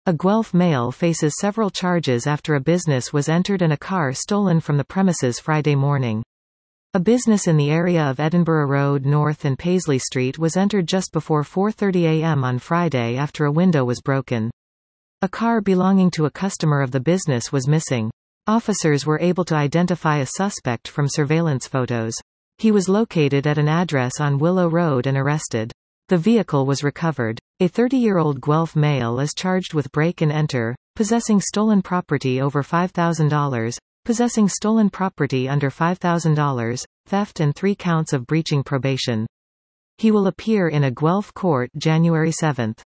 A Guelph male faces several charges after a business was entered and a car stolen from the premises Friday morning. A business in the area of Edinburgh Road North and Paisley Street was entered just before 4:30 a.m. on Friday after a window was broken. A car belonging to a customer of the business was missing. Officers were able to identify a suspect from surveillance photos. He was located at an address on Willow Road and arrested. The vehicle was recovered. A 30-year-old Guelph male is charged with break and enter, possessing stolen property over $5,000, possessing stolen property under $5,000, theft and 3 counts of breaching probation. He will appear in a Guelph court January 7.